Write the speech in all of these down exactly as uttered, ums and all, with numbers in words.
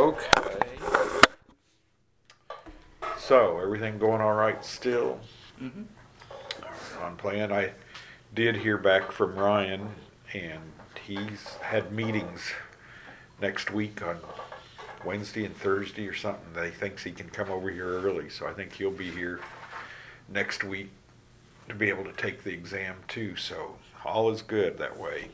Okay. So, everything going all right still? Mm-hmm. On plan. I did hear back from Ryan, and he's had meetings next week on Wednesday and Thursday or something. That he thinks he can come over here early, so I think he'll be here next week to be able to take the exam too. So all is good that way.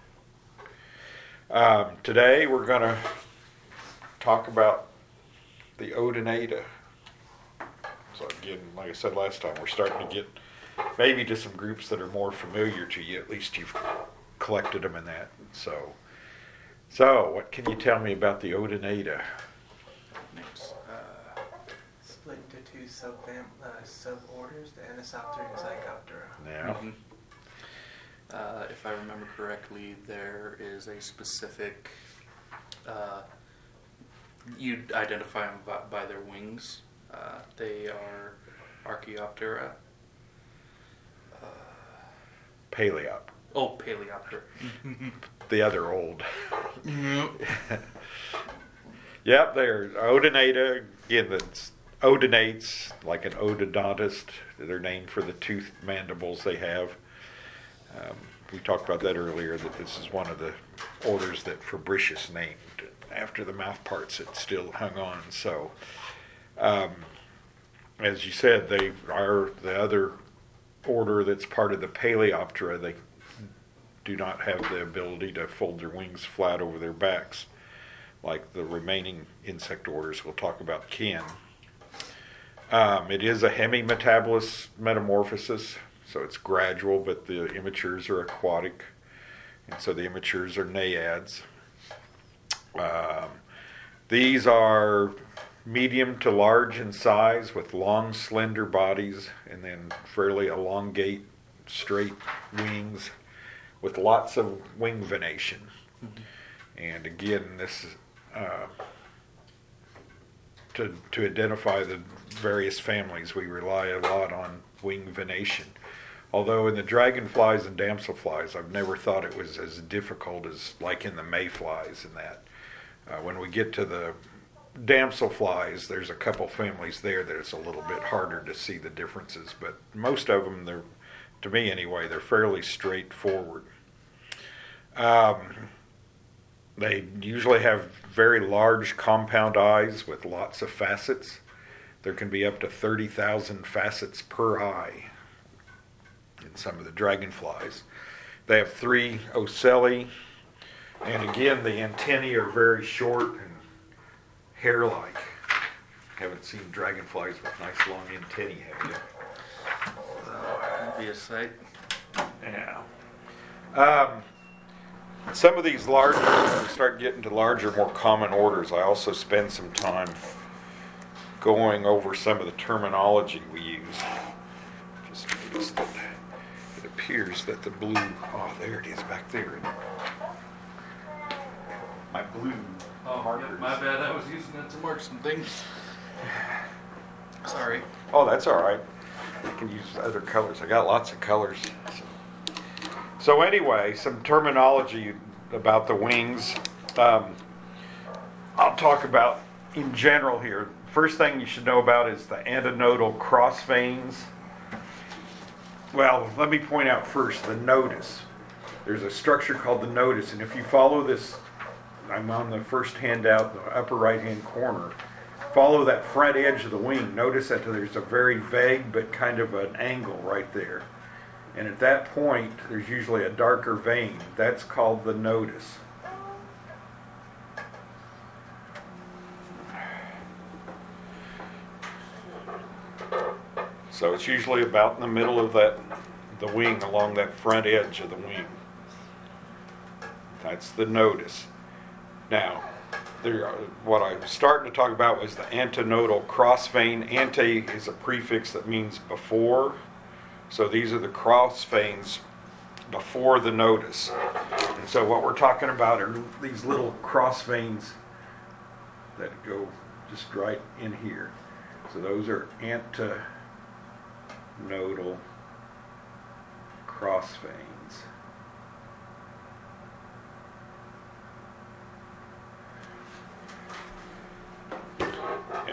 Um, today we're going to talk about the Odonata. So again, like I said last time, we're starting to get maybe to some groups that are more familiar to you. At least you've collected them in that. So, so what can you tell me about the Odonata? Next. Uh, split into two subfam uh, suborders, the Anisoptera and Zycoptera. Now, Mm-hmm. Uh, if I remember correctly, there is a specific. Uh, you'd identify them by, by their wings. Uh, they are Archaeoptera. Uh, Paleop, oh, Paleoptera. the other old. Yep, they're Odonata. Again, that's odonates, like an ododontist. They're named for the tooth mandibles they have. Um, we talked about that earlier, that this is one of the orders that Fabricius named after the mouth parts that still hung on. So, um, as you said, they are the other order that's part of the Paleoptera. They do not have the ability to fold their wings flat over their backs like the remaining insect orders we'll talk about can. Um, it is a hemimetabolous metamorphosis, so it's gradual, but the immatures are aquatic, and so the immatures are naiads. Um, these are medium to large in size with long, slender bodies, and then fairly elongate, straight wings with lots of wing venation. Mm-hmm. And again, this is uh, to to identify the various families, we rely a lot on wing venation. Although in the dragonflies and damselflies, I've never thought it was as difficult as like in the mayflies and that. Uh, when we get to the damselflies, there's a couple families there that it's a little bit harder to see the differences, but most of them, they're, to me anyway, they're fairly straightforward. Um, they usually have very large compound eyes with lots of facets. There can be up to thirty thousand facets per eye in some of the dragonflies. They have three ocelli, and again, the antennae are very short and hair-like. Haven't seen dragonflies with nice long antennae, have you? That'd be a sight. Yeah. Um, some of these larger, when we start getting to larger, more common orders, I also spend some time going over some of the terminology we use. Just noticed that it appears that the blue, oh, there it is back there. My blue Oh, markers. yep, my bad. I was using that to mark some things. Sorry. Oh, that's all right. I can use other colors. I got lots of colors. So, so anyway, some terminology about the wings. Um, I'll talk about in general here. First thing you should know about is the antenodal cross veins. Well, let me point out first the nodus. There's a structure called the nodus, and if you follow this, I'm on the first handout, the upper right-hand corner. Follow that front edge of the wing. Notice that there's a very vague but kind of an angle right there. And at that point, there's usually a darker vein. That's called the nodus. So it's usually about in the middle of that, the wing, along that front edge of the wing. That's the nodus. Now, there, what I was starting to talk about was the antenodal cross vein. Ante is a prefix that means before. So these are the cross veins before the nodus. And so what we're talking about are these little cross veins that go just right in here. So those are antenodal cross veins.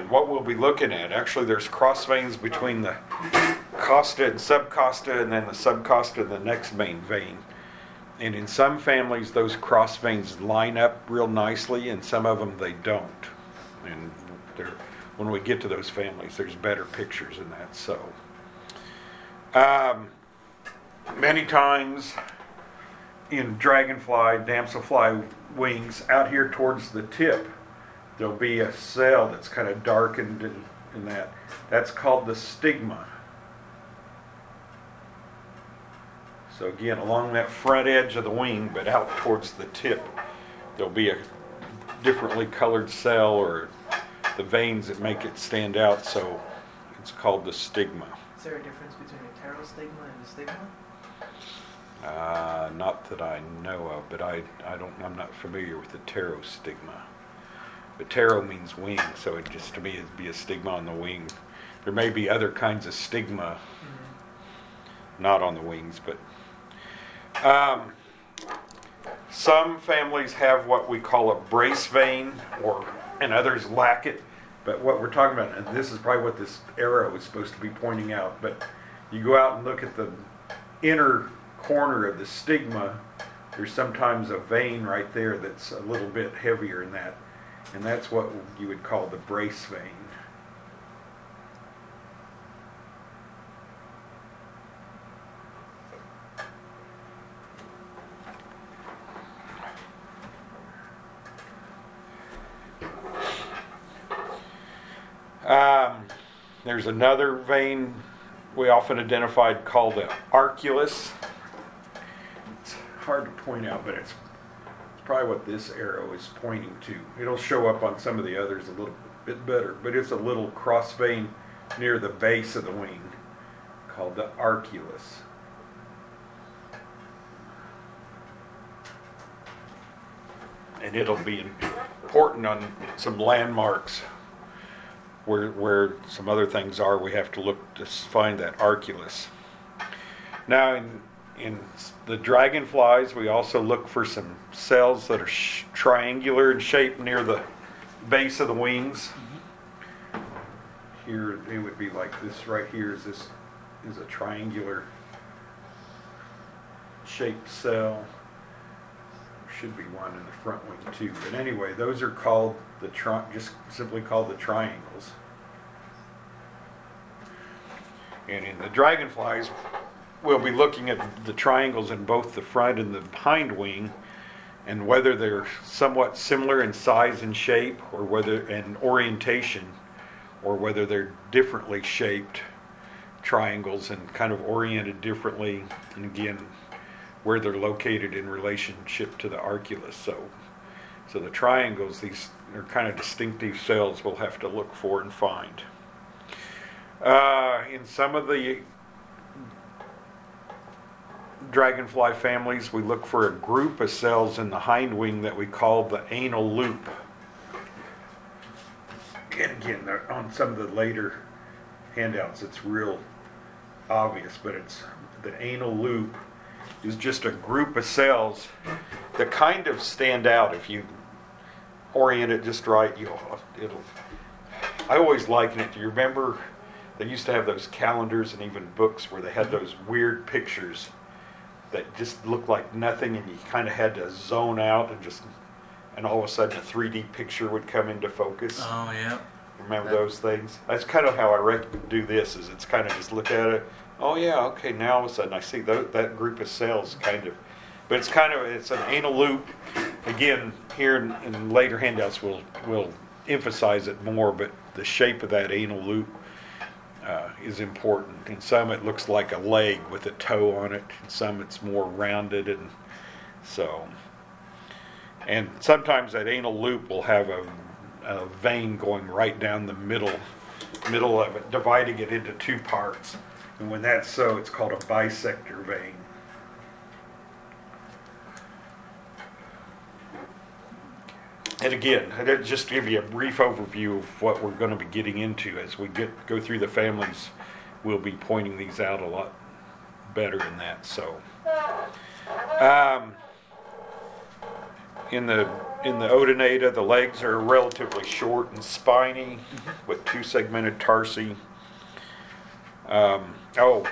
what we'll be looking at, actually there's cross veins between the costa and subcosta, and then the subcosta and the next main vein. And in some families, those cross veins line up real nicely, and some of them they don't. And they're, when we get to those families, there's better pictures in that. So, um, many times in dragonfly, damselfly wings, out here towards the tip, there'll be a cell that's kind of darkened in, in that. That's called the stigma. So again, along that front edge of the wing, but out towards the tip, there'll be a differently colored cell, or the veins that make it stand out, so it's called the stigma. Is there a difference between a pterostigma and a stigma? Uh, not that I know of, but I, I don't, I'm not familiar with the pterostigma. But ptero means wing, so it just, to me, it'd be a stigma on the wing. There may be other kinds of stigma, mm-hmm. not on the wings, but um, some families have what we call a brace vein, or and others lack it. But what we're talking about, and this is probably what this arrow is supposed to be pointing out, but you go out and look at the inner corner of the stigma, there's sometimes a vein right there that's a little bit heavier than that, and that's what you would call the brace vein. Um, there's another vein we often identified called the arculus. It's hard to point out, but it's, it's probably what this arrow is pointing to. It'll show up on some of the others a little bit better, but it's a little cross vein near the base of the wing called the arculus. And it'll be important on some landmarks where where some other things are. We have to look to find that arculus. Now in in the dragonflies, we also look for some cells that are sh- triangular in shape near the base of the wings. Mm-hmm. Here it would be like this right here is this is a triangular shaped cell. Should be one in the front wing too. But anyway, those are called the tri- just simply called the triangles. And in the dragonflies, we'll be looking at the triangles in both the front and the hind wing, and whether they're somewhat similar in size and shape, or whether and orientation, or whether they're differently shaped triangles and kind of oriented differently, and again, where they're located in relationship to the arculus. So, so the triangles, these are kind of distinctive cells we'll have to look for and find. Uh, in some of the dragonfly families, we look for a group of cells in the hind wing that we call the anal loop. And again, on some of the later handouts, it's real obvious, but it's the anal loop is just a group of cells that kind of stand out if you orient it just right. You it'll. I always liken it. Do you remember they used to have those calendars and even books where they had those weird pictures that just looked like nothing, and you kind of had to zone out and just, and all of a sudden a three D picture would come into focus. Oh yeah. Remember that, those things? That's kind of how I reckon do this. Is it's kind of just look at it. Oh yeah, okay. Now all of a sudden I see that, that group of cells kind of, but it's kind of it's an anal loop. Again, here in, in later handouts we'll we'll emphasize it more, but the shape of that anal loop uh, is important. In some it looks like a leg with a toe on it. In some it's more rounded, and so. And sometimes that anal loop will have a, a vein going right down the middle, middle of it, dividing it into two parts. And when that's so, it's called a bisector vein. And again, just to give you a brief overview of what we're going to be getting into as we get go through the families, we'll be pointing these out a lot better in that. So, um, in the in the Odonata, the legs are relatively short and spiny with two segmented tarsi. Um, oh,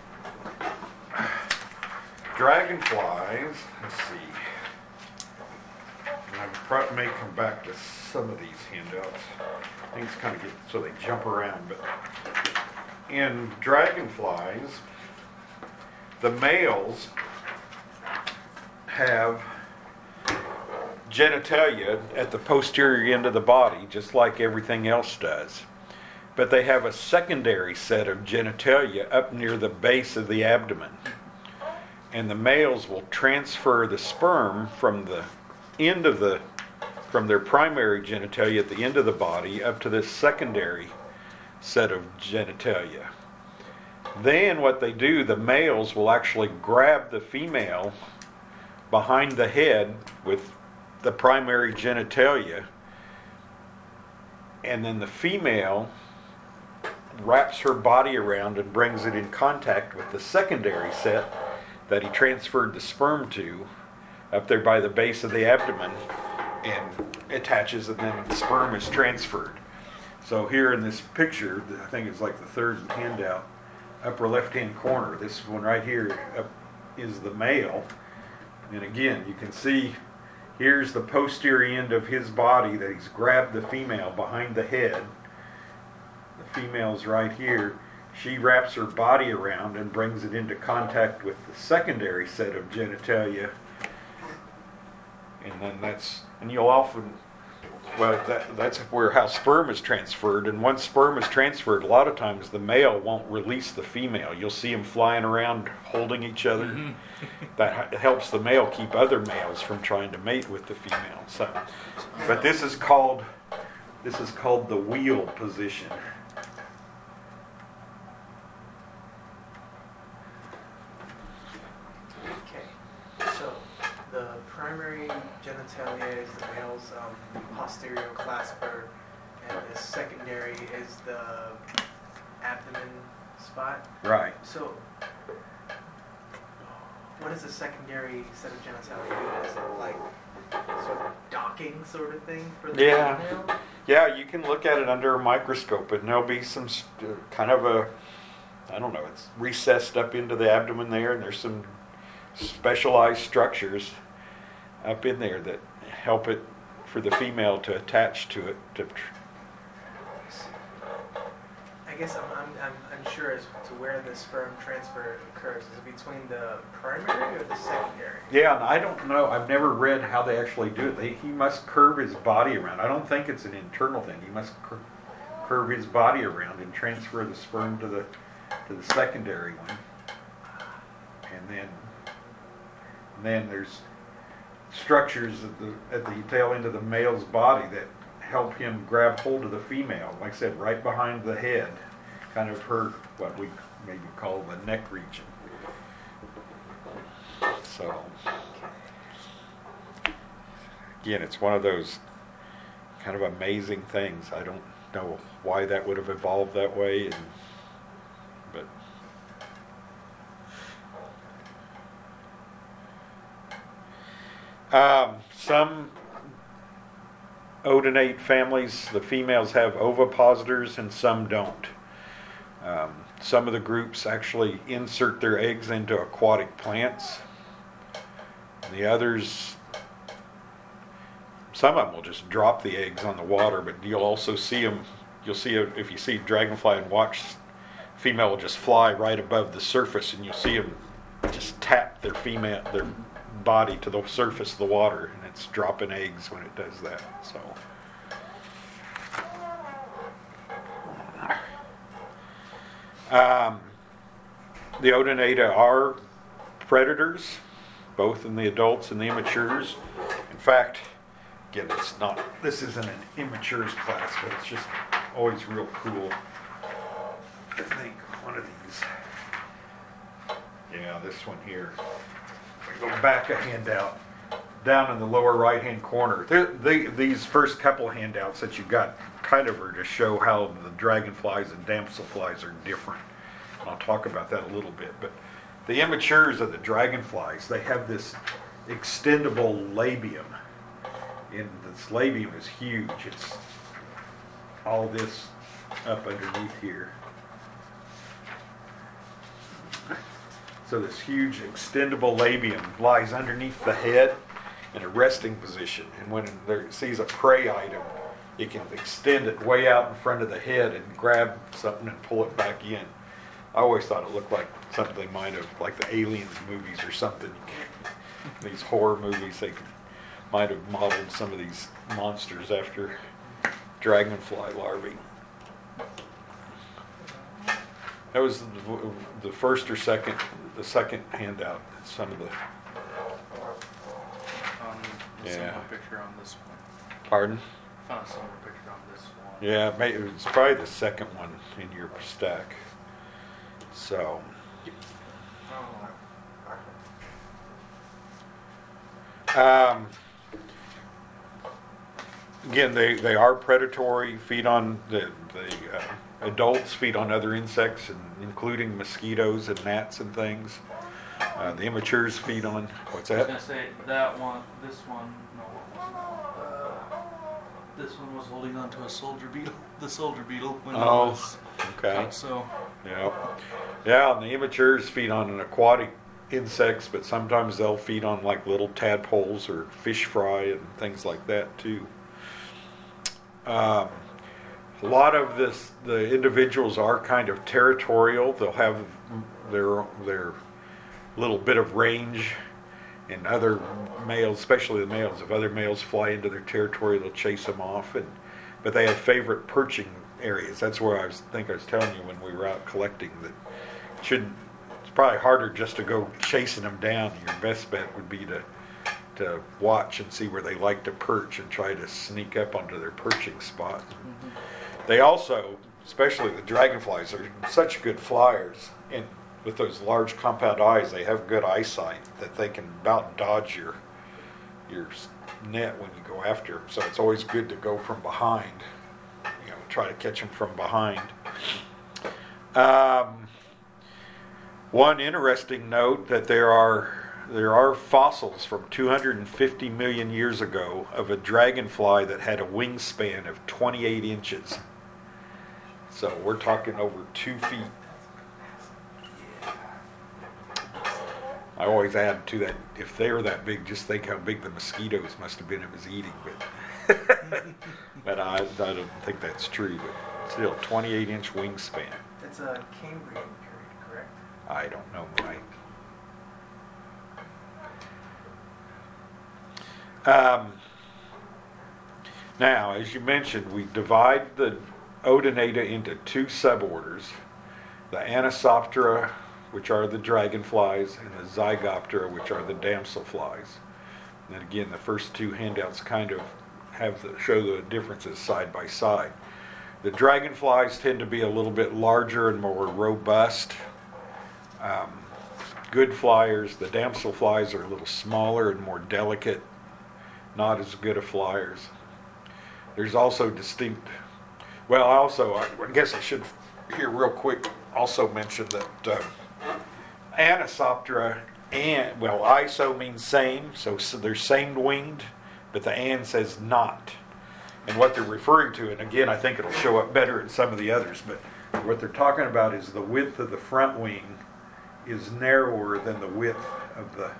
dragonflies, let's see. And I probably may come back to some of these handouts. Things kind of get so they jump around, but in dragonflies, the males have genitalia at the posterior end of the body, just like everything else does. But they have a secondary set of genitalia up near the base of the abdomen. And the males will transfer the sperm from the end of the, from their primary genitalia at the end of the body up to this secondary set of genitalia. Then what they do, the males will actually grab the female behind the head with the primary genitalia, and then the female wraps her body around and brings it in contact with the secondary set that he transferred the sperm to up there by the base of the abdomen, and attaches, and then the sperm is transferred. So here in this picture, I think it's like the third handout, upper left-hand corner, this one right here up is the male. And again, you can see here's the posterior end of his body that he's grabbed the female behind the head. The female's right here. She wraps her body around and brings it into contact with the secondary set of genitalia. And then that's, and you'll often, well, that, that's where how sperm is transferred. And once sperm is transferred, a lot of times the male won't release the female. You'll see them flying around holding each other. Mm-hmm. That helps the male keep other males from trying to mate with the female. So, but this is called this is called the wheel position. Okay, so the primary genitalia is the male's um, posterior clasper, and the secondary is the abdomen spot. Right. So, what is the secondary set of genitalia do? Is it like sort of docking sort of thing for the Yeah. female? Yeah, you can look at it under a microscope, and there'll be some st- kind of a, I don't know, it's recessed up into the abdomen there, and there's some specialized structures up in there that help it for the female to attach to it. To tr- I guess I'm, I'm, I'm unsure as to where the sperm transfer occurs. Is it between the primary or the secondary? yeah, and I don't know. I've never read how they actually do it. They, he must curve his body around. I don't think it's an internal thing. He must cur- curve his body around and transfer the sperm to the to the secondary one, and then and then there's structures at the at the tail end of the male's body that help him grab hold of the female, like I said, right behind the head, kind of her, what we maybe call the neck region. So, again, it's one of those kind of amazing things. I don't know why that would have evolved that way, and, but um, some odonate families, the females have ovipositors and some don't. Um, some of the groups actually insert their eggs into aquatic plants. The others, some of them will just drop the eggs on the water, but you'll also see them, you'll see, a, if you see dragonfly and watch, female will just fly right above the surface, and you'll see them just tap their female, their body to the surface of the water, and it's dropping eggs when it does that. So um, the odonata are predators, both in the adults and the immatures. In fact, again, it's not, this isn't an immatures class, but it's just always real cool. I think one of these, yeah, this one here. Go back a handout down in the lower right hand corner. They're, they, these first couple handouts that you got kind of are to show how the dragonflies and damselflies are different. And I'll talk about that a little bit. But the immatures of the dragonflies, they have this extendable labium. And this labium is huge. It's all this up underneath here. So this huge extendable labium lies underneath the head in a resting position. And when it sees a prey item, it can extend it way out in front of the head and grab something and pull it back in. I always thought it looked like something they might have, like the Aliens movies or something. These horror movies, they might have modeled some of these monsters after dragonfly larvae. That was the, the first or second, the second handout. Some of the. Um, a Yeah. similar picture on this one. Pardon? Found a similar picture on this one. Yeah, maybe it's probably the second one in your stack. So, um, again, they, they are predatory. Feed on the the uh, adults feed on other insects, and including mosquitoes and gnats and things. Uh, the immatures feed on what's I was that? gonna say that one, this one, no, it wasn't. Uh, this one was holding on to a soldier beetle. The soldier beetle when it Oh, was okay. caught, so Yeah, yeah. And the immatures feed on an aquatic insects, but sometimes they'll feed on like little tadpoles or fish fry and things like that too. Um, a lot of this, the individuals are kind of territorial. They'll have their their little bit of range, and other males, especially the males, if other males fly into their territory, they'll chase them off. And but they have favorite perching areas. That's where I was think I was telling you when we were out collecting that it shouldn't. It's probably harder just to go chasing them down. Your best bet would be to to watch and see where they like to perch and try to sneak up onto their perching spot. mm-hmm. They also, especially the dragonflies, are such good flyers, and with those large compound eyes, they have good eyesight that they can about dodge your your net when you go after them. So it's always good to go from behind, you know, try to catch them from behind. Um, one interesting note that there are there are fossils from two hundred fifty million years ago of a dragonfly that had a wingspan of twenty-eight inches. So we're talking over two feet. I always add to that, if they were that big, just think how big the mosquitoes must have been it was eating. But, but I, I don't think that's true. But still, twenty-eight inch wingspan. It's a Cambrian period, correct? I don't know, Mike. Um, now, as you mentioned, we divide the Odonata into two suborders, the Anisoptera, which are the dragonflies, and the Zygoptera, which are the damselflies. And again, the first two handouts kind of have the, show the differences side by side. The dragonflies tend to be a little bit larger and more robust. Um, good flyers. The damselflies are a little smaller and more delicate, not as good of flyers. There's also distinct, well, also, I, I guess I should here real quick also mention that uh, Anisoptera, and, well, iso means same, so, so they're same winged, but the an says not. And what they're referring to, and again, I think it'll show up better in some of the others, but what they're talking about is the width of the front wing is narrower than the width of the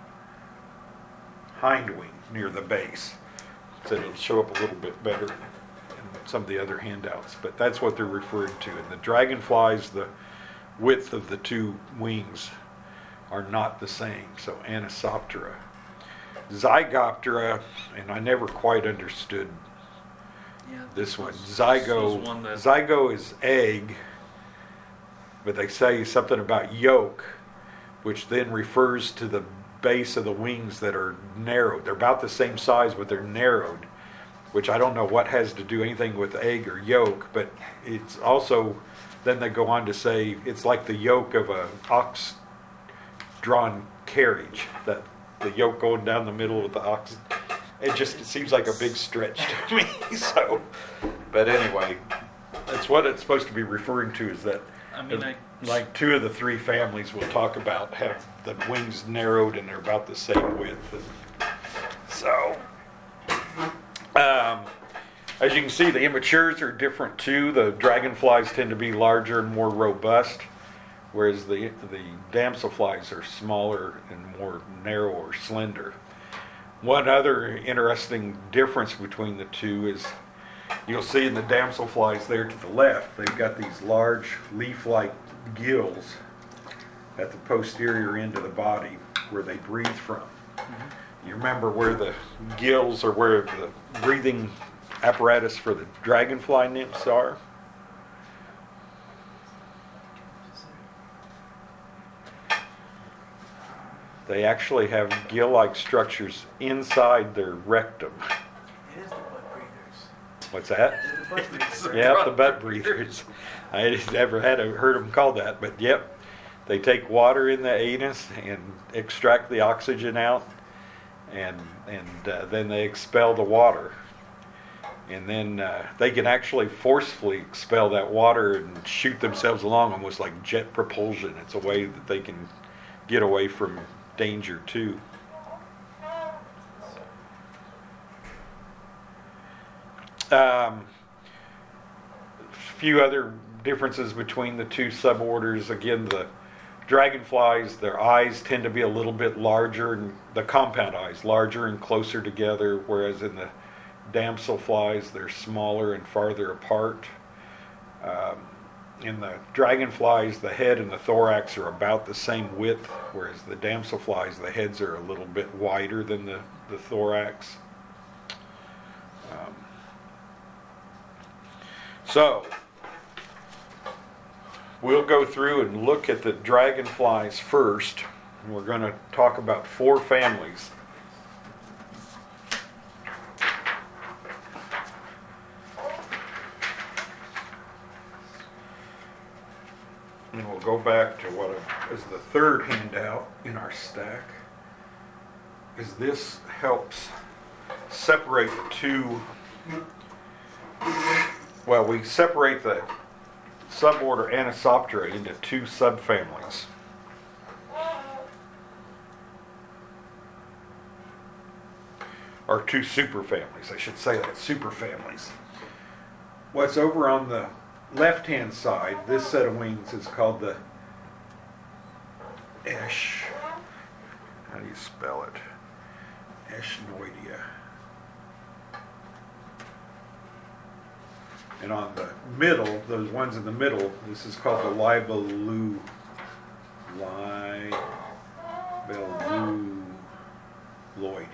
hind wing near the base. So it'll show up a little bit better in some of the other handouts, but that's what they're referring to. And the dragonflies, the width of the two wings are not the same. So Anisoptera. Zygoptera, and I never quite understood yeah, this one. was- Zygo, this was one that- zygo is egg, but they say something about yolk, which then refers to the base of the wings that are narrowed. They're about the same size, but they're narrowed, which I don't know what has to do anything with egg or yolk, but it's also, then they go on to say it's like the yoke of a ox drawn carriage, that the yoke going down the middle of the ox. It just it seems like a big stretch to me. So, but anyway, that's what it's supposed to be referring to, is that I mean, I, like two of the three families we'll talk about have the wings narrowed and they're about the same width. And so, As you can see, the immatures are different too. The dragonflies tend to be larger and more robust, whereas the the damselflies are smaller and more narrow or slender. One other interesting difference between the two is you'll see in the damselflies there to the left, they've got these large leaf-like gills at the posterior end of the body where they breathe from. Mm-hmm. You remember where the gills or where the breathing apparatus for the dragonfly nymphs are? They actually have gill-like structures inside their rectum. It is the butt breathers. What's that? It is the butt breathers. Yeah, the butt breathers. I just never had a, heard them called that, but yep. They take water in the anus and extract the oxygen out, and and uh, then they expel the water. And then uh, they can actually forcefully expel that water and shoot themselves along, almost like jet propulsion. It's a way that they can get away from danger too. Um, a few other differences between the two suborders. Again, the dragonflies, their eyes tend to be a little bit larger, and the compound eyes larger and closer together, whereas in the damselflies they're smaller and farther apart. Um, in the dragonflies, the head and the thorax are about the same width, whereas the damselflies, the heads are a little bit wider than the, the thorax. Um, so, we'll go through and look at the dragonflies first. And we're going to talk about four families. And we'll go back to what is the third handout in our stack. Is this helps separate the two. Well, we separate the suborder Anisoptera into two subfamilies. Or two superfamilies, I should say that, superfamilies. What's over on the left-hand side, this set of wings is called the Esch. How do you spell it? Eschnoidea. And on the middle, those ones in the middle, this is called the Libellu. Libelluloidea.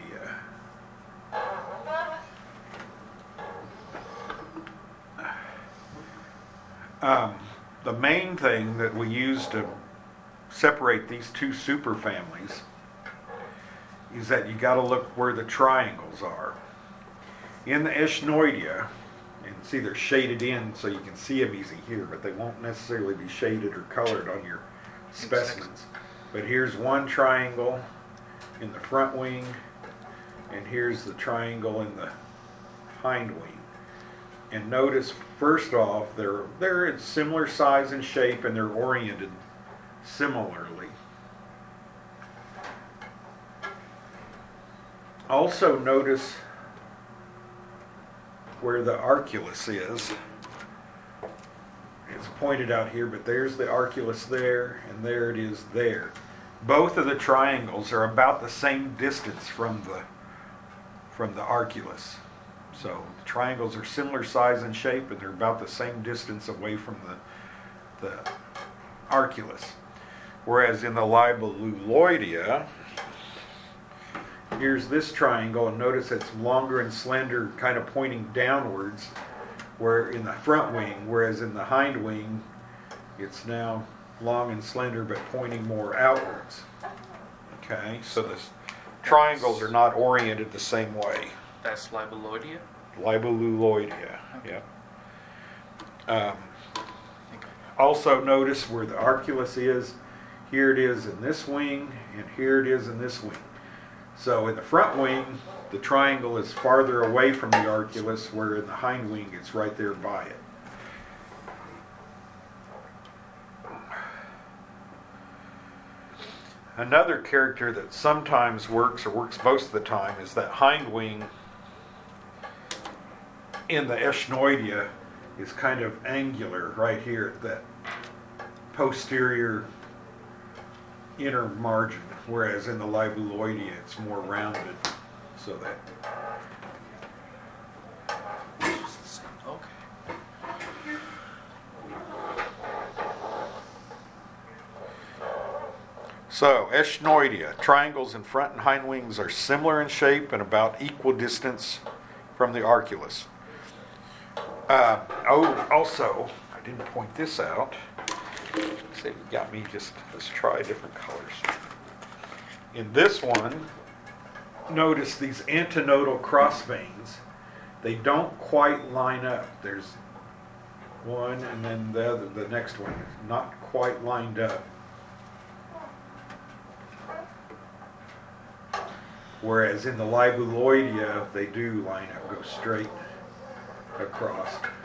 Um, the main thing that we use to separate these two superfamilies is that you got to look where the triangles are. In the Eschnoidea, and see they're shaded in so you can see them easy here, but they won't necessarily be shaded or colored on your specimens. But here's one triangle in the front wing, and here's the triangle in the hind wing. And notice, first off, they're they're in similar size and shape, and they're oriented similarly. Also notice where the arculus is. It's pointed out here, but there's the arculus there, and there it is there. Both of the triangles are about the same distance from the from the arculus. So the triangles are similar size and shape, and they're about the same distance away from the the arculus. Whereas in the Libelluloidea, here's this triangle, and notice it's longer and slender, kind of pointing downwards, where in the front wing, whereas in the hind wing, it's now long and slender, but pointing more outwards. Okay, so the triangles are not oriented the same way. That's Libelloidea? Libelluloidea, Okay. yeah. Um, also notice where the arculus is. Here it is in this wing, and here it is in this wing. So in the front wing, the triangle is farther away from the arculus, where in the hind wing, it's right there by it. Another character that sometimes works, or works most of the time, is that hind wing in the Eschnoidea is kind of angular right here at that posterior inner margin, whereas in the Libuloidea it's more rounded, so that Okay. So, Eschnoidea, triangles in front and hind wings are similar in shape and about equal distance from the arculus. Uh, oh, also, I didn't point this out. See, you got me just, let's try different colors. In this one, notice these antenodal cross veins, they don't quite line up. There's one and then the other, the next one is not quite lined up. Whereas in the Libuloidea, they do line up, go straight across.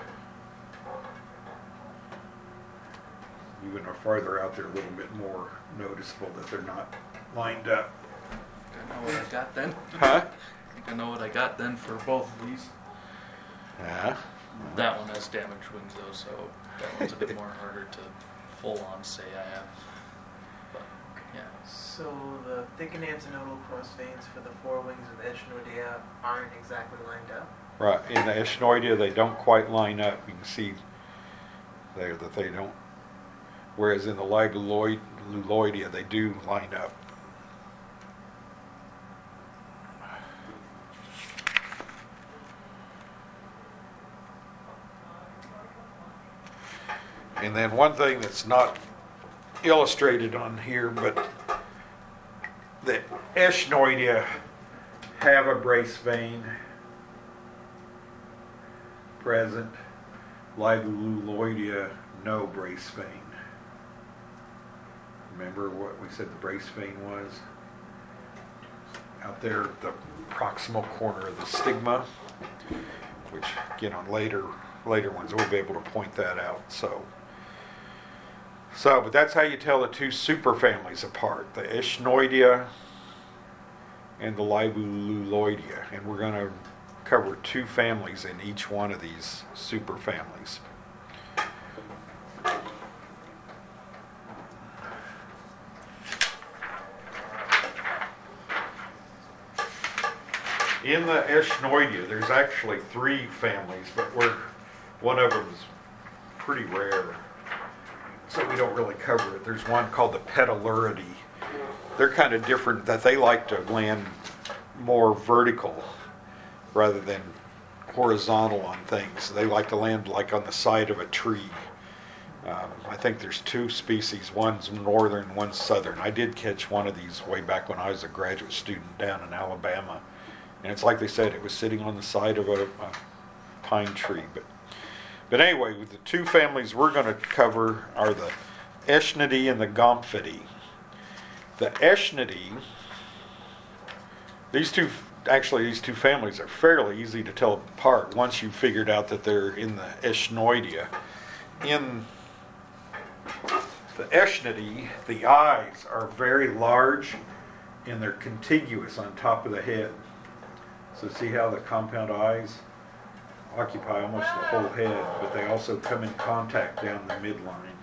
Even farther out, they're a little bit more noticeable that they're not lined up. I know what I got then. Huh? I think I know what I got then for both of these. Yeah. That one has damaged wings though, so that one's a bit more harder to full on say I have. But yeah. So the thickened antenodal cross veins for the forewings of Eschnoidea aren't exactly lined up? Right. In the Eschnoidea, they don't quite line up. You can see there that they don't. Whereas in the Libuloidea, they do line up. And then one thing that's not illustrated on here, but the Eschnoidea have a brace vein present. Libuloidea, no brace vein. Remember what we said the brace vein was? Out there at the proximal corner of the stigma, which again on later later ones we'll be able to point that out. So, so but that's how you tell the two superfamilies apart: the Eschnoidea and the Libuloidea, and we're going to cover two families in each one of these superfamilies. In the Eschnoidea, there's actually three families, but we're, one of them is pretty rare, so we don't really cover it. There's one called the Petalouridae. They're kind of different, that they like to land more vertical rather than horizontal on things. They like to land like on the side of a tree. Um, I think there's two species, one's northern, one's southern. I did catch one of these way back when I was a graduate student down in Alabama. And it's like they said, it was sitting on the side of a, a pine tree. But but anyway, with the two families we're going to cover are the Eschnidae and the Gomphidae. The Eschnidae, these two, actually these two families are fairly easy to tell apart once you've figured out that they're in the Eschnoidea. In the Eschnidae, the eyes are very large and they're contiguous on top of the head. So see how the compound eyes occupy almost the whole head, but they also come in contact down the midline.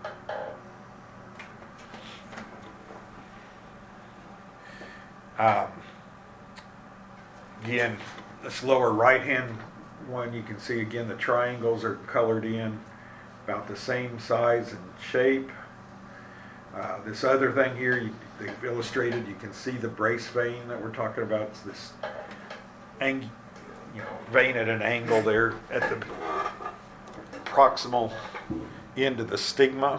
Um, again, this lower right-hand one, you can see again the triangles are colored in about the same size and shape. Uh, this other thing here, you, they've illustrated, you can see the brace vein that we're talking about. It's this ang- you know, vein at an angle there at the proximal end of the stigma.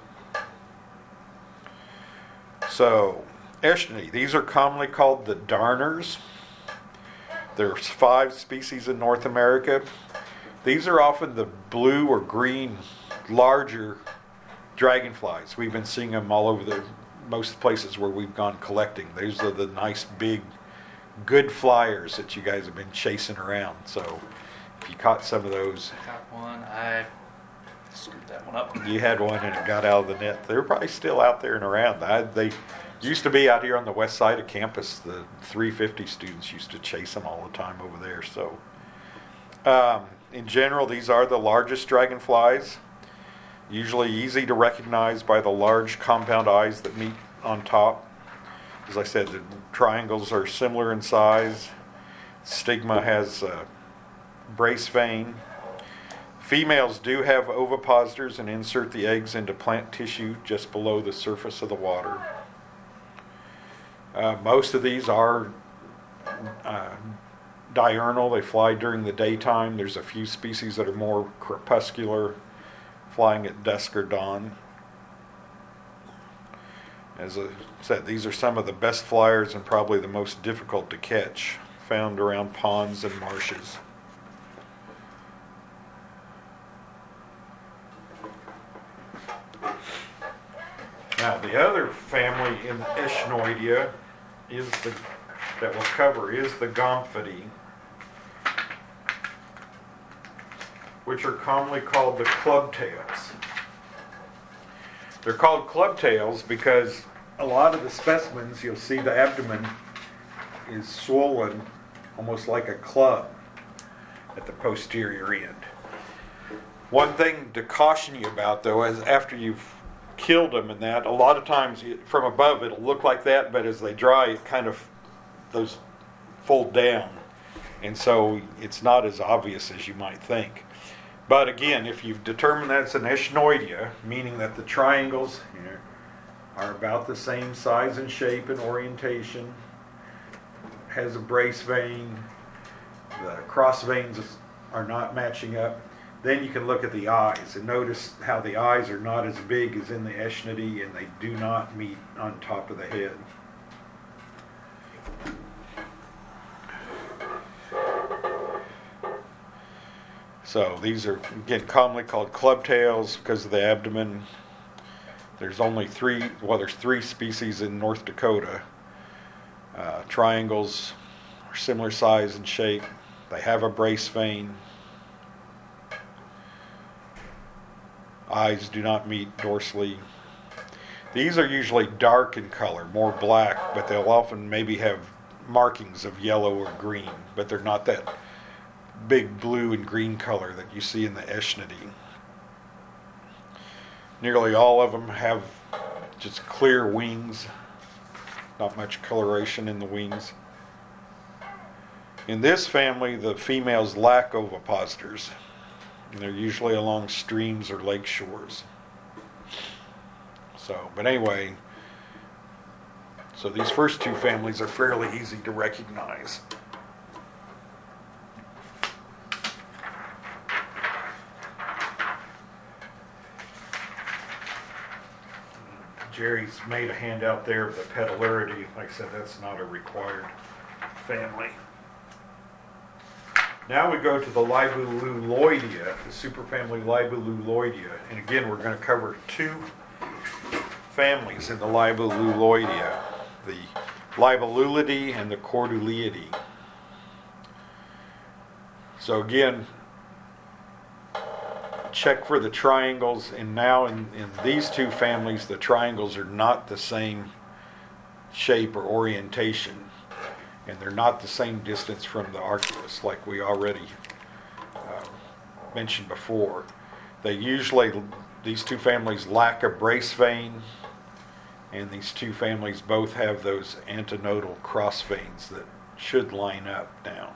So, Eschnidae, these are commonly called the darners. There's five species in North America. These are often the blue or green, larger dragonflies. We've been seeing them all over the most places where we've gone collecting. These are the nice big good flyers that you guys have been chasing around. So if you caught some of those, Got one. I screwed that one up. you had one and it got out of the net. They're probably still out there and around. I, they used to be out here on the west side of campus. The three fifty students used to chase them all the time over there. So um, in general, these are the largest dragonflies. Usually easy to recognize by the large compound eyes that meet on top. As I said, the triangles are similar in size. Stigma has a brace vein. Females do have ovipositors and insert the eggs into plant tissue just below the surface of the water. Uh, most of these are uh, diurnal. They fly during the daytime. There's a few species that are more crepuscular, flying at dusk or dawn. As I said, these are some of the best flyers and probably the most difficult to catch, found around ponds and marshes. Now, the other family in the Echinoidea is the that we'll cover is the Gomphidae, which are commonly called the clubtails. They're called clubtails because a lot of the specimens, you'll see the abdomen is swollen almost like a club at the posterior end. One thing to caution you about, though, is after you've killed them and that, a lot of times you, from above it'll look like that, but as they dry, it kind of, those fold down. And so it's not as obvious as you might think. But again, if you've determined that it's an Echinoidea, meaning that the triangles here are about the same size and shape and orientation, has a brace vein, the cross veins are not matching up, then you can look at the eyes and notice how the eyes are not as big as in the Echinidae and they do not meet on top of the head. So these are, again, commonly called clubtails because of the abdomen. There's only three, well, there's three species in North Dakota. Uh, triangles are similar size and shape. They have a brace vein. Eyes do not meet dorsally. These are usually dark in color, more black, but they'll often maybe have markings of yellow or green, but they're not that big blue and green color that you see in the Echinidae. Nearly all of them have just clear wings, not much coloration in the wings. In this family, the females lack ovipositors, and they're usually along streams or lake shores. So, but anyway, so these first two families are fairly easy to recognize. Jerry's made a handout there of the Petaliuridae. Like I said, that's not a required family. Now we go to the Libelluloidea, the superfamily Libelluloidea. And again, we're going to cover two families in the Libelluloidea, the Libellulidae and the Corduliidae. So again, check for the triangles, and now in, in these two families, the triangles are not the same shape or orientation, and they're not the same distance from the arcuus like we already uh, mentioned before. They usually, these two families lack a brace vein, and these two families both have those antenodal cross veins that should line up now.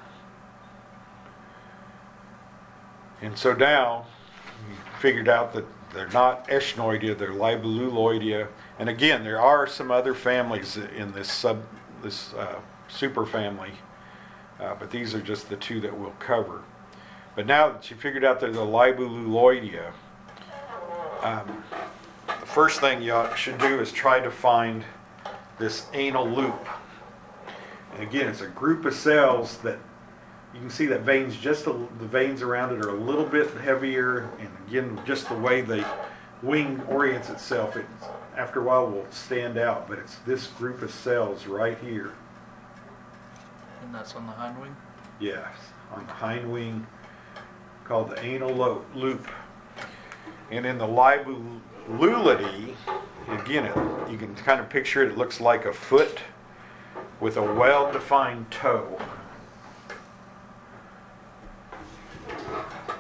And so now, we figured out that they're not Echinoidea, they're Libelluloidea. And again, there are some other families in this sub, this uh, superfamily, uh, but these are just the two that we'll cover. But now that you figured out they're the Libelluloidea, um, the first thing you should do is try to find this anal loop. And again, it's a group of cells that you can see that veins, just a, the veins around it are a little bit heavier, and again, just the way the wing orients itself, it, after a while will stand out, but it's this group of cells right here. And that's on the hind wing? Yes, on the hind wing, called the anal lo- loop. And in the Libellulidae, again, it, you can kind of picture it, it looks like a foot with a well-defined toe.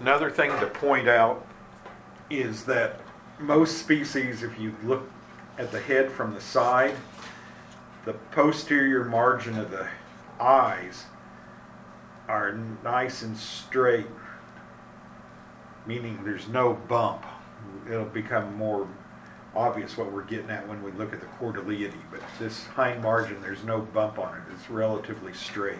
Another thing to point out is that most species, if you look at the head from the side, the posterior margin of the eyes are nice and straight, meaning there's no bump. It'll become more obvious what we're getting at when we look at the Chordaliidae, but this hind margin, there's no bump on it. It's relatively straight.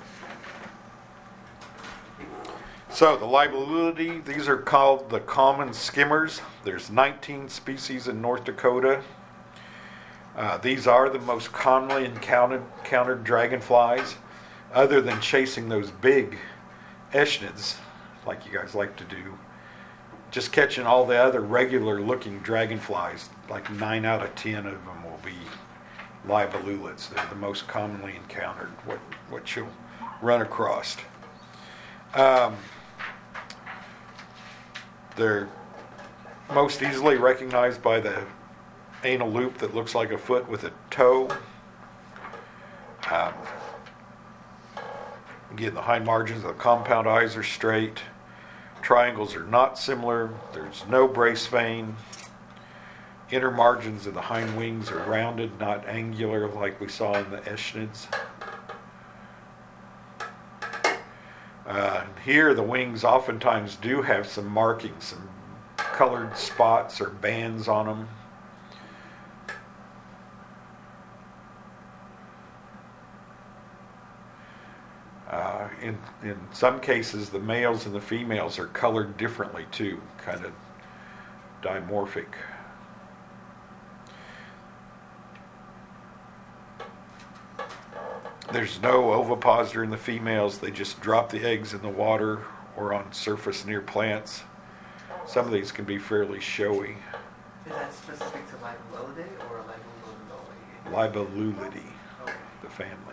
So the Libelulidae, these are called the common skimmers. There's nineteen species in North Dakota. Uh, these are the most commonly encountered, encountered dragonflies, other than chasing those big eschnids, like you guys like to do. Just catching all the other regular looking dragonflies, like nine out of ten of them will be libellulids. They're the most commonly encountered, what, what you'll run across. Um, they're most easily recognized by the anal loop that looks like a foot with a toe. Um, again, the hind margins of the compound eyes are straight. Triangles are not similar. There's no brace vein. Inner margins of the hind wings are rounded, not angular like we saw in the eschnids. Uh, here, the wings oftentimes do have some markings, some colored spots or bands on them. Uh, in, in some cases, the males and the females are colored differently too, kind of dimorphic. There's no ovipositor in the females. They just drop the eggs in the water or on surface near plants. Some of these can be fairly showy. Is that specific to Libelulidae or Libellulidae? Libellulidae, Okay. the family.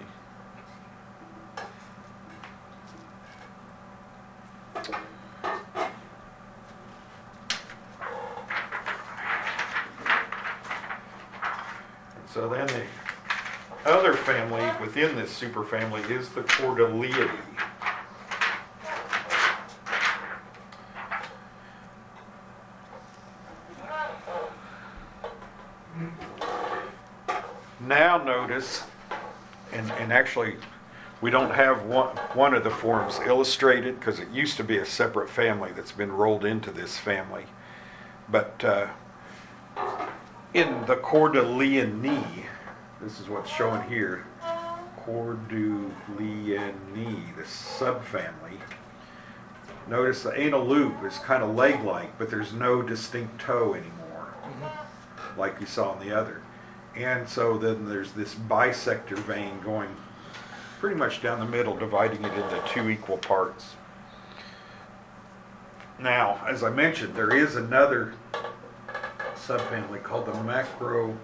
So then the other family within this superfamily is the Chordaliidae. Now notice, and, and actually we don't have one, one of the forms illustrated because it used to be a separate family that's been rolled into this family. But uh, in the Chordaliinae, this is what's shown here, Chordaliinae, the subfamily. Notice the anal loop is kind of leg-like, but there's no distinct toe anymore, mm-hmm. like you saw in the other. And so then there's this bisector vein going pretty much down the middle, dividing it into two equal parts. Now, as I mentioned, there is another subfamily called the Macromeinae,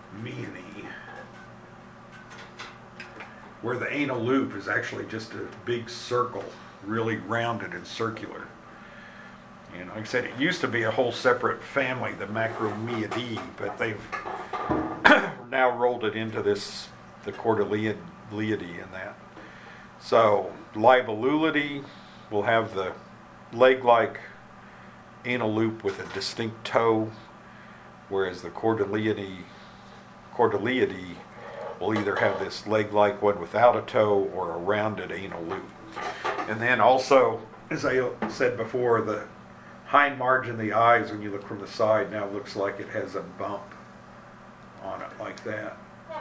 where the anal loop is actually just a big circle, really rounded and circular. And like I said, it used to be a whole separate family, the Macromeidae, but they've now rolled it into this, the Chordaliidae and that. So, Libellulidae will have the leg-like anal loop with a distinct toe, whereas the Chordaliidae, Chordaliidae will either have this leg-like one without a toe or a rounded anal loop. And then also, as I said before, the hind margin of the eyes, when you look from the side, now looks like it has a bump on it like that.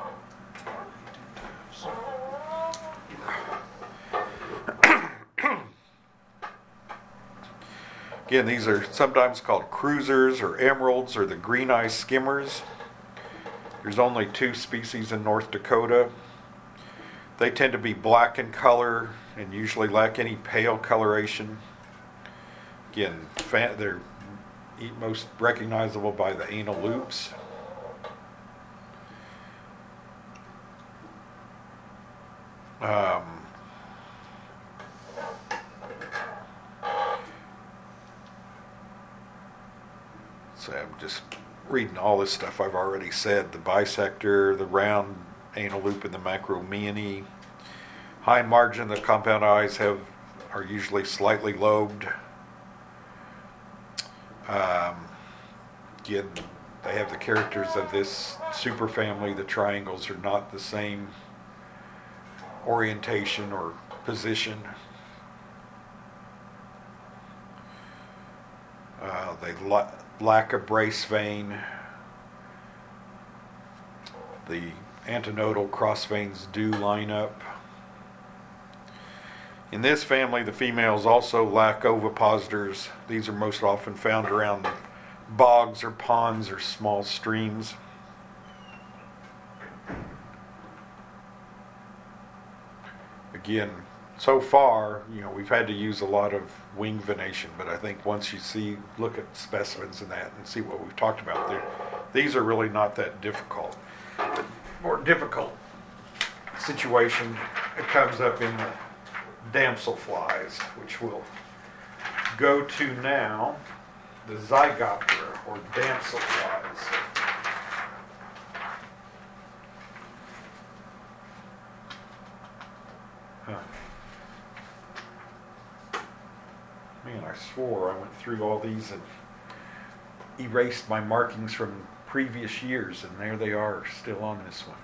Again, these are sometimes called cruisers or emeralds or the green eye skimmers. There's only two species in North Dakota. They tend to be black in color and usually lack any pale coloration. Again, they're most recognizable by the anal loops. Um, so I'm just reading all this stuff I've already said. The bisector, the round anal loop in the Macromeiinae. Hind margin, the compound eyes have are usually slightly lobed. Um, again, they have the characters of this superfamily. The triangles are not the same orientation or position. Uh, they la- lack a brace vein. The antenodal cross veins do line up. In this family, the females also lack ovipositors. These are most often found around bogs or ponds or small streams. Again, so far, you know, we've had to use a lot of wing venation, but I think once you see, look at specimens and that and see what we've talked about there, these are really not that difficult. The more difficult situation, it comes up in the damselflies, which we'll go to now, the Zygoptera, or damselflies. Huh. Man, I swore I went through all these and erased my markings from previous years, and there they are, still on this one.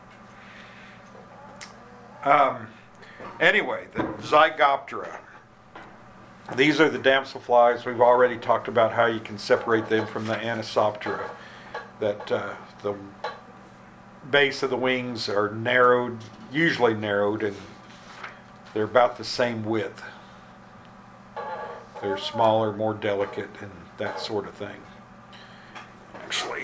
Um, anyway, the Zygoptera. These are the damselflies. We've already talked about how you can separate them from the Anisoptera. That uh, the base of the wings are narrowed, usually narrowed, and they're about the same width. They're smaller, more delicate, and that sort of thing. Actually,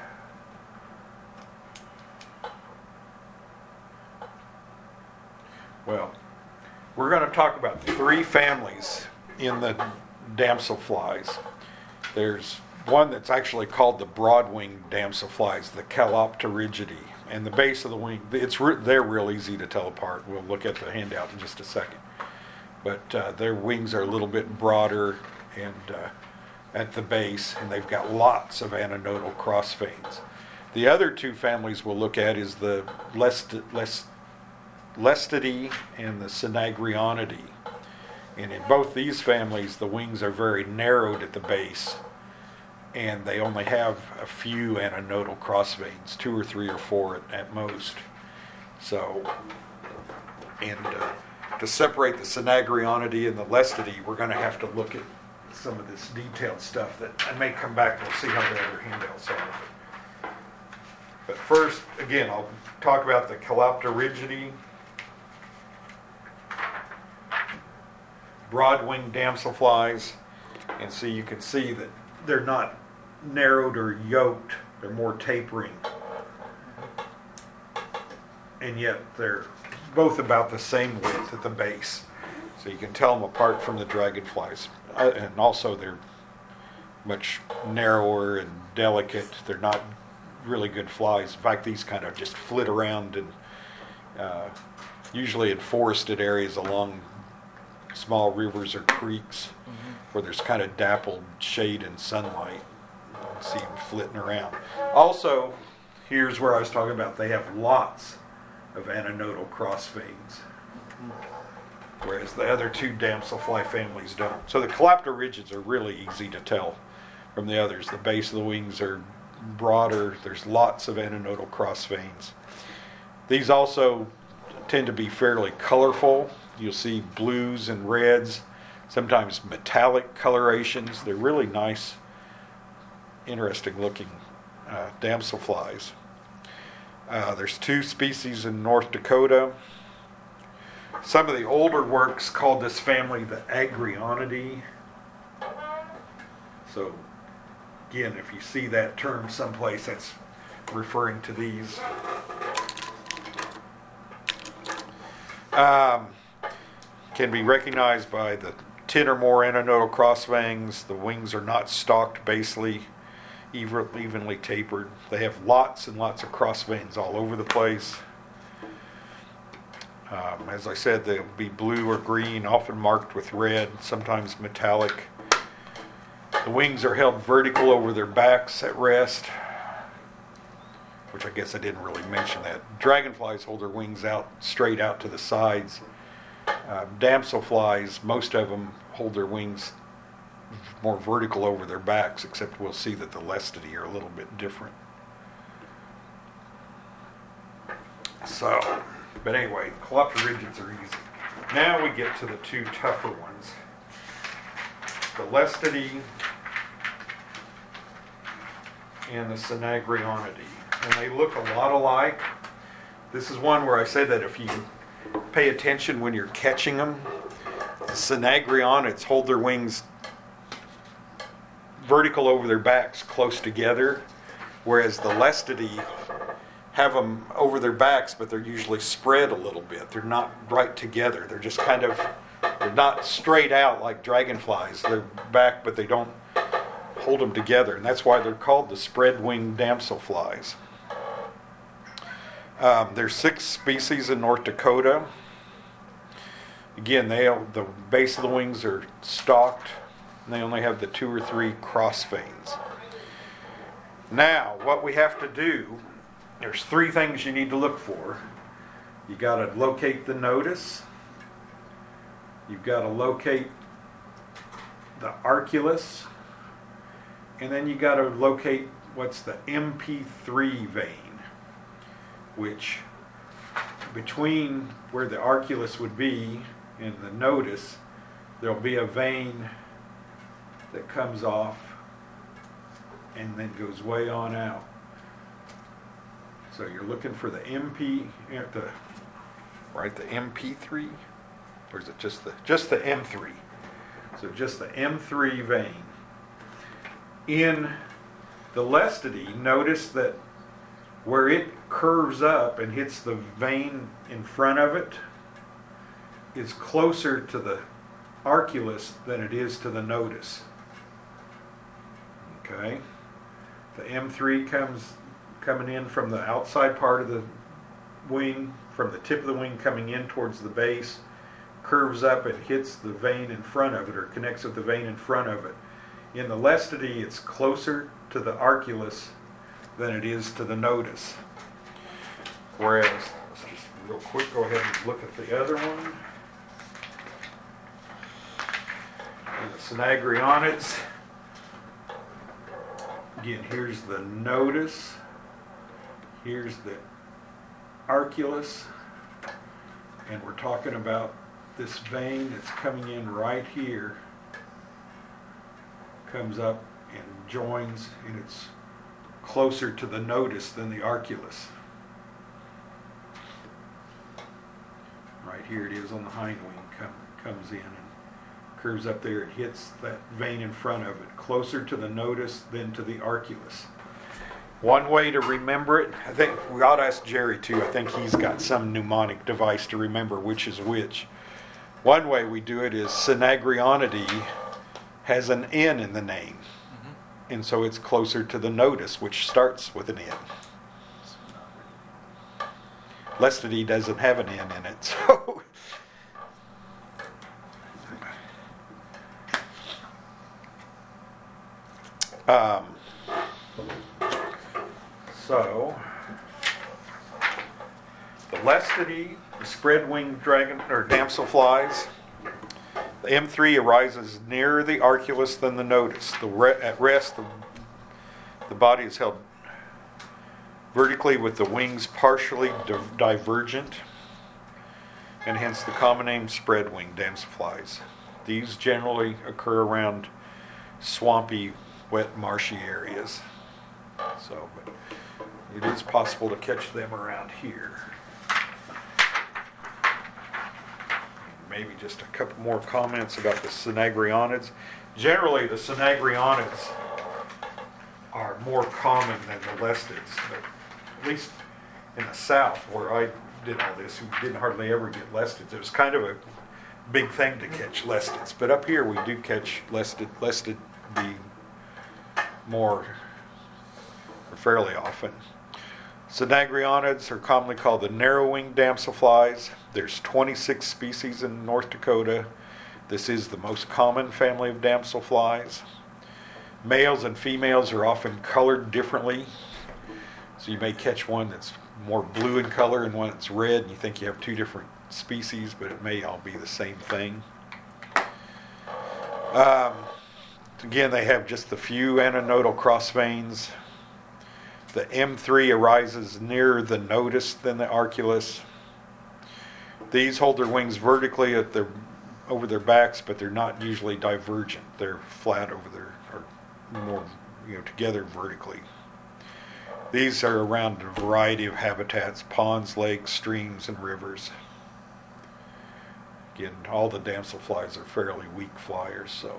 well, we're going to talk about three families in the damselflies. There's one that's actually called the broad-winged damselflies, the Calopterigidae. And the base of the wing, it's re- they're real easy to tell apart. We'll look at the handout in just a second. But uh, their wings are a little bit broader and uh, at the base, and they've got lots of antenodal cross veins. The other two families we'll look at is the Lest- Lest- Lestidae and the Synagrionidae. And in both these families, the wings are very narrowed at the base, and they only have a few antenodal cross veins, two or three or four at, at most. So, and uh, to separate the Synagrionidae and the Lestidae, we're going to have to look at some of this detailed stuff that I may come back and we'll see how the other handouts are. But first, again, I'll talk about the Calopterigidae, broad-winged damselflies, and see you can see that they're not narrowed or yoked, they're more tapering, and yet they're both about the same width at the base, so you can tell them apart from the dragonflies. Uh, and also they're much narrower and delicate. They're not really good flies. In fact, these kind of just flit around, and uh, usually in forested areas along small rivers or creeks, mm-hmm. where there's kind of dappled shade and sunlight. You can see them flitting around. Also, here's where I was talking about, they have lots of antenodal cross veins, whereas the other two damselfly families don't. So the Calopterigids are really easy to tell from the others. The base of the wings are broader. There's lots of antenodal cross veins. These also tend to be fairly colorful. You'll see blues and reds, sometimes metallic colorations. They're really nice, interesting looking uh, damselflies. Uh, there's two species in North Dakota. Some of the older works called this family the Agrionidae. So again, if you see that term someplace, that's referring to these. Um, can be recognized by the ten or more antenodal cross veins. The wings are not stalked basally, evenly tapered. They have lots and lots of cross veins all over the place. Um, as I said, they'll be blue or green, often marked with red, sometimes metallic. The wings are held vertical over their backs at rest, which I guess I didn't really mention that. Dragonflies hold their wings out, straight out to the sides. Uh, damselflies, most of them hold their wings more vertical over their backs, except we'll see that the Lestidi are a little bit different. So, but anyway, Calopsarigids are easy. Now we get to the two tougher ones. The Lestidi and the Synagrionidae. And they look a lot alike. This is one where I say that if you pay attention when you're catching them, the Synagrionids hold their wings vertical over their backs close together, whereas the Lestidi have them over their backs, but they're usually spread a little bit. They're not right together. They're just kind of, they're not straight out like dragonflies. They're back, but they don't hold them together. And that's why they're called the spread-winged damselflies. Um, there's six species in North Dakota. Again, they the base of the wings are stalked, and they only have the two or three cross veins. Now, what we have to do, there's three things you need to look for. You got to locate the nodus. You've got to locate the arculus, and then you got to locate what's the M P three vein, which between where the arculus would be and the nodus, there'll be a vein that comes off and then goes way on out. So you're looking for the M P, the right, the M P three, or is it just the just the M three? So just the M three vein. In the Lestidi, notice that where it curves up and hits the vein in front of it is closer to the arculus than it is to the nodus. Okay? The M three comes coming in from the outside part of the wing, from the tip of the wing coming in towards the base, curves up and hits the vein in front of it, or connects with the vein in front of it. In the Lestidi, it's closer to the arculus than it is to the nodus. Whereas, let's just real quick go ahead and look at the other one. And the Synagrionids. Again, here's the nodus. Here's the arculus. And we're talking about this vein that's coming in right here. Comes up and joins, and it's closer to the nodus than the arculus. Right here it is on the hind wing, come, comes in and curves up there. It hits that vein in front of it, closer to the nodus than to the arculus. One way to remember it, I think we ought to ask Jerry too. I think he's got some mnemonic device to remember which is which. One way we do it is Synagrionidae has an N in the name. Mm-hmm. And so it's closer to the nodus, which starts with an N. Lestidi doesn't have an N in it, so... um, so, the Lestidi, the spread-winged dragon, or damselflies, the M three arises nearer the arculus than the nodus. The re- at rest, the, the body is held vertically with the wings partially di- divergent, and hence the common name spread-winged damselflies. These generally occur around swampy, wet, marshy areas. So, but it is possible to catch them around here. Maybe just a couple more comments about the Synagrionids. Generally, the Synagrionids are more common than the Lestids, but at least in the South, where I did all this, we didn't hardly ever get Lestids. It was kind of a big thing to catch Lestids, but up here we do catch Lestid, Lestid be more, or fairly often. Synagrionids are commonly called the narrow-winged damselflies. There's twenty-six species in North Dakota. This is the most common family of damselflies. Males and females are often colored differently. So you may catch one that's more blue in color and one that's red, and you think you have two different species, but it may all be the same thing. Um, again, they have just the few antenodal cross veins. The M three arises nearer the nodus than the arculus. These hold their wings vertically at their over their backs, but they're not usually divergent. They're flat over their, or more, you know, together vertically. These are around a variety of habitats: ponds, lakes, streams, and rivers. Again, all the damselflies are fairly weak flyers, so.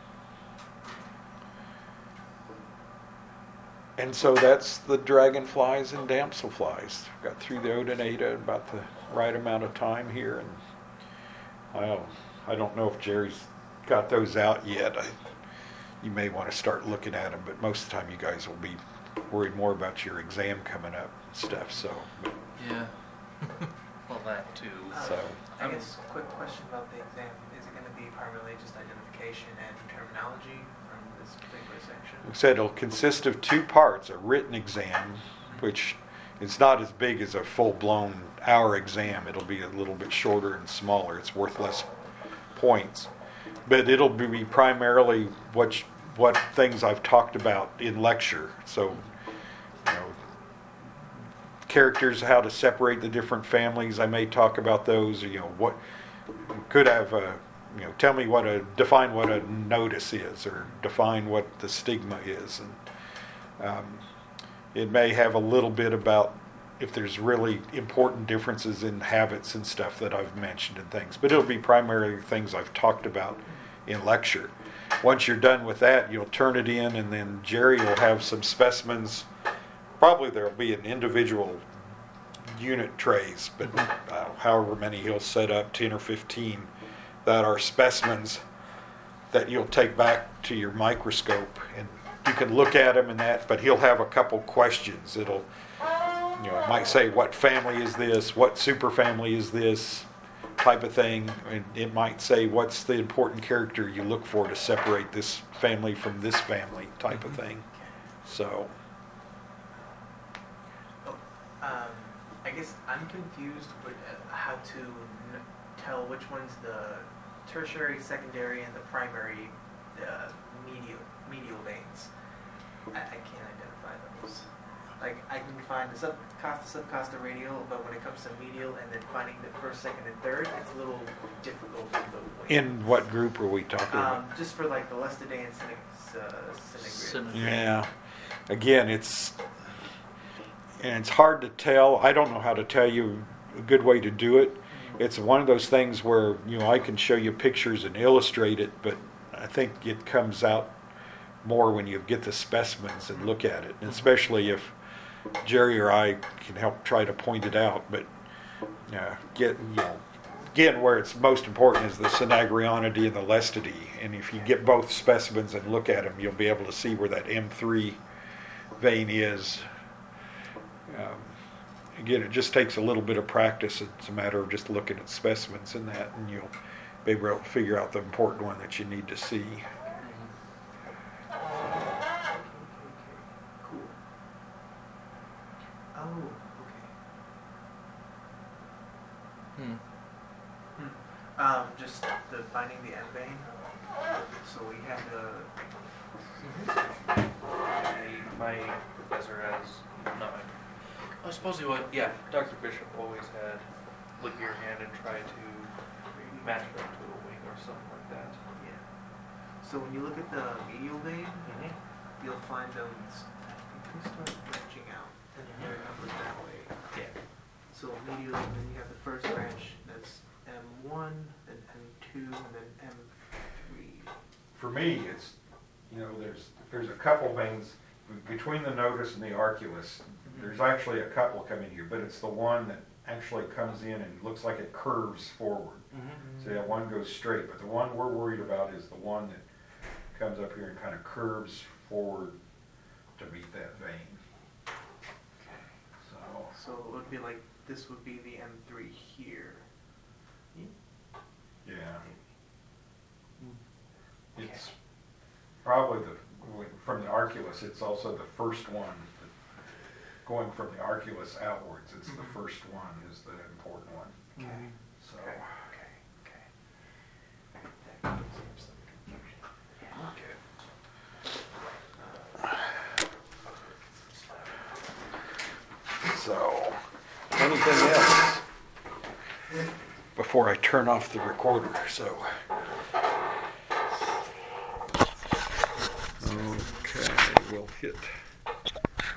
And so that's the dragonflies and damselflies. Got through the Odonata in about the right amount of time here, and I don't, I don't know if Jerry's got those out yet. I, you may want to start looking at them, but most of the time you guys will be worried more about your exam coming up and stuff. So, but, Yeah. Well, that too. Uh, So- I guess quick question about the exam. Is it going to be primarily just identification and terminology from this particular section? like I said, it'll consist of two parts: a written exam, which is not as big as a full-blown hour exam. It'll be a little bit shorter and smaller. It's worth less points, but it'll be primarily what sh- what things I've talked about in lecture. So, you know, characters, how to separate the different families. I may talk about those. You know, what could have a, you know, tell me what a, define what a nodus is, or define what the stigma is. And um, it may have a little bit about if there's really important differences in habits and stuff that I've mentioned and things. But it'll be primarily things I've talked about in lecture. Once you're done with that, you'll turn it in, and then Jerry will have some specimens. Probably there'll be an individual unit trays, but uh, however many he'll set up, ten or fifteen, that are specimens that you'll take back to your microscope, and you can look at them and that, but he'll have a couple questions. It'll, you know, it might say, what family is this? What superfamily is this? Type of thing. And it might say, what's the important character you look for to separate this family from this family? Type of thing. So. Oh, um, I guess I'm confused with uh, how to n- tell which one's the tertiary, secondary, and the primary uh, medial medial veins. I, I can't identify those. Like, I can find the subcosta, subcosta radial, but when it comes to medial and then finding the first, second, and third, it's a little difficult in the way. In what group are we talking Um, about? just for like the Lestidae and Cynic, uh, Cynegrid. Cynegrid. Yeah. Again, it's and it's hard to tell. I don't know how to tell you a good way to do it. It's one of those things where, you know, I can show you pictures and illustrate it, but I think it comes out more when you get the specimens and look at it, and especially if Jerry or I can help try to point it out. But uh, get you know, again, where it's most important is the Synagrionida and the Lestidae, and if you get both specimens and look at them, you'll be able to see where that M three vein is. Um, again, it just takes a little bit of practice. It's a matter of just looking at specimens and that, and you'll be able to figure out the important one that you need to see. Cool. Oh, okay. Hmm. Hmm. Um, just the finding the M vein. So we had the. My, my professor has not. I suppose he would. Yeah, Doctor Bishop always had look at your hand and try to match it up to a wing or something like that. Yeah. So when you look at the medial vein, Mm-hmm. you'll find them. s- I think they start branching out, and they're numbered that way. Yeah. So medial, and then you have the first branch. That's M one, then M two, and then M three. For me, it's, you know, there's there's a couple veins between the nodus and the arculus. There's actually a couple coming here, but it's the one that actually comes in and looks like it curves forward. Mm-hmm. So that one goes straight, but the one we're worried about is the one that comes up here and kind of curves forward to meet that vein. So, So it would be like this would be the M three here. yeah. It's probably the, from the arculus, it's also the first one. Going from the arculus outwards, it's the first one is the important one. Okay. So, Okay. Okay. Okay. That clears up some confusion. okay. So, anything else before I turn off the recorder? So, okay, we'll hit.